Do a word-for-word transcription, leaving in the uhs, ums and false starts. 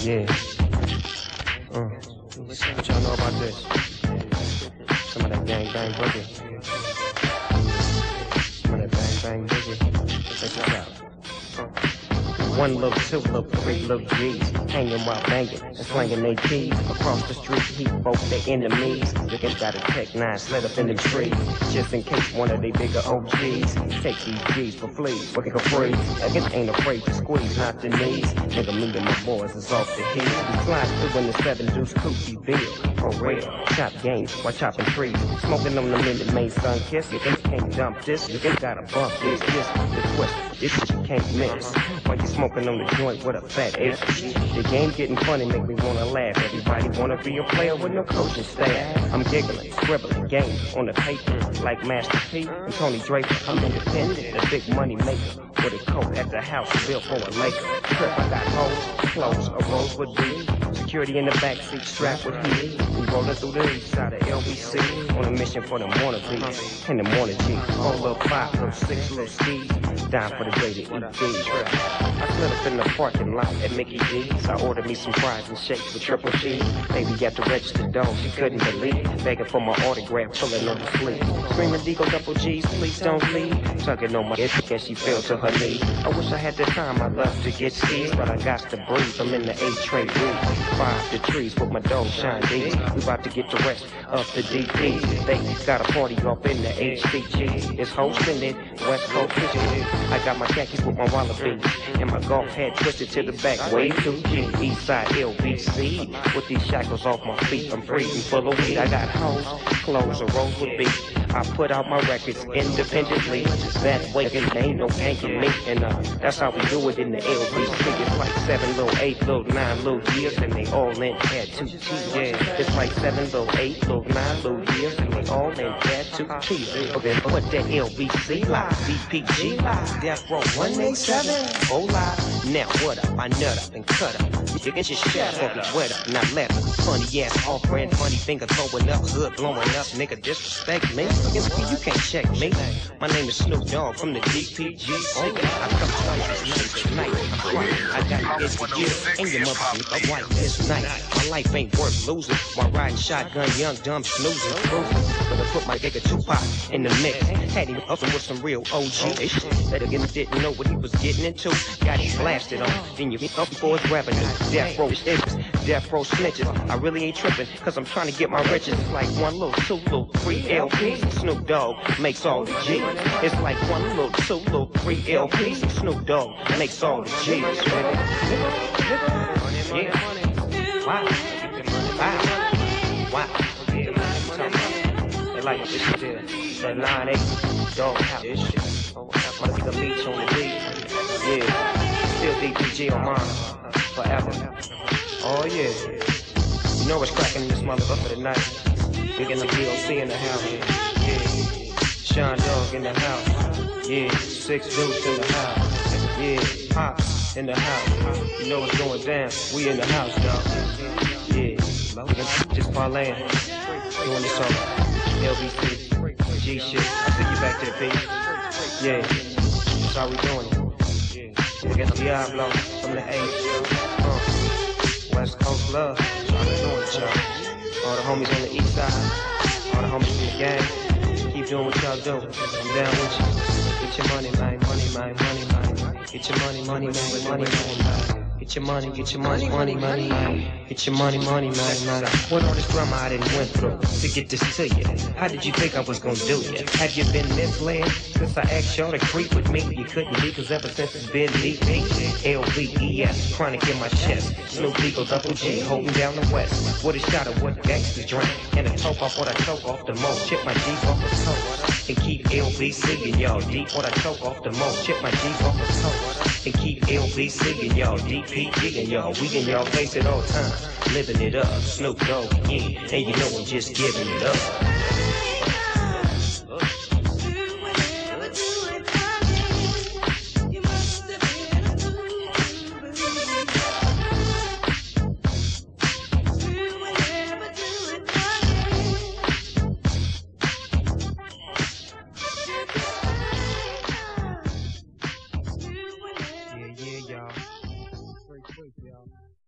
Yeah. Uh, let's see what y'all know about this. Some of that gang bang boogie. Some of that bang bang boogie. Check this out. Uh. One little, two little, three little G's, hanging while banging and slanging they keys. Across the street, he both their enemies. Niggas got a tech nine slid up in the tree, just in case one of they bigger O Gs take these G's for fleas, working for free. Niggas ain't afraid to squeeze, not the knees. Nigga, me and my boys is off the heat. We fly through in the seven deuce Coochie bill, for real. Chop games while chopping trees, smoking on the minute made sun kiss. You think you can't dump this? You think gotta bump this, this, the twist. This shit you can't miss. While you smoking on the joint with a fat ace. The game getting funny, make me wanna laugh. Everybody wanna be a player with no coaching staff. I'm giggling, scribbling games on the paper like Master P and Tony Draper. I'm independent, a big money maker with a coat at the house built for a Laker. Trip, I got hoes, clothes, a Rosewood B. Security in the backseat, strapped with heat. We rolling through the east side of L B C on a mission for them wannabes. In the morning G, four little five, little six, little skis. Down for the day to eat these. I slid up in the parking lot at Mickey D's. I ordered me some fries and shakes with triple cheese. Baby at the register door, she couldn't believe. Begging for my autograph, pulling on the sleeve. Screaming Deagle double G's, please don't leave. Tugging on my itch and she fell to her knee. I wish I had the time, I love to get skis, but I got to breathe. I'm in the eight tray weed. Five the trees with my dog Shine D's. We about to get the rest of the D Ps. They got a party off in the H C G. It's hosting it, West Coast Michigan. I got my khakis with my wallabies and my golf hat twisted to the back. Way too G. East side L B C. With these shackles off my feet, I'm breathing full of weed. I got hoes, clothes, a rose with beat. I put out my records independently. That way there ain't no ganking me. And uh, that's how we do it in the L B C. It's like seven little eight, little nine little years, and they all in tattoo T. Yeah, it's like seven little eight, little nine little years, and they all in tattoo T. Okay, but that L B C live, D P G live, Death Row one eighty-seven, oh live. Now what up? I nut up and cut up. You get your shit funky wet up, not let up. Funny ass off brand, funny finger throwing up, hood blowing up. Nigga disrespect me. You can't check me. My name is Snoop Dogg from the D P G. I come twice this night. I got this for you and your mother a white this night. My life ain't worth losing. While riding shotgun, young, dumb, snoozing, cruising. But I put my nigga Tupac in the mix. Had him up with some real O G-ish. That again didn't know what he was getting into. Got him blasted on. Then you up for his revenue. Death row snitches, death row snitches. I really ain't tripping, cause I'm trying to get my riches. It's like one little, two little, three L Ps. Snoop Dogg makes all the G's. It's like one little, two little, three L Ps. Snoop Dogg makes all the G's. Yeah. Wow. Wow. Wow. They like this shit there. That nine eight dog house. Must be the beach on the beach. Yeah. Still D P G on mine. Forever. Oh yeah. You know what's cracking in this motherfucker tonight. We getting the D O C in the house. Yeah. Sean Dog in the house. Yeah. Six Deuce in the house. Yeah. Pops in the house. You know what's going down. We in the house, dog. Yeah. Just parlaying. Doing this on L B C. G shit. I'll see you back there, P. Yeah. That's how we doing it. We get Diablo from the A. Uh, West Coast love. That's how we doing it, y'all. All the homies on the east side. All the homies in the gang. Keep doing what y'all do. I'm down with you. Get your money, man. Money, man. Money, man. Get your money, money, man. Money, man. Get your money, get your money, money, money, money. Get your money, money, money, money. What all this drama I didn't went through to get this to you? How did you think I was gonna do you? Have you been misled? Since I asked y'all to creep with me, you couldn't be, cause ever since it's been D P. L V E S, chronic in my chest. Snoop Deagle double G, holding down the west. What a shot of what gangsters drink. And a toke off what I choke off the most. Chip my G's off the toast. And keep L B C in y'all deep. What I choke off the most. Chip my G's off the toast. And keep L B C in y'all D P G in y'all. We in y'all face at all times. Living it up. Snoop Dogg, yeah. And you know I'm just giving it up. Yeah, yeah, y'all. Great, great, y'all.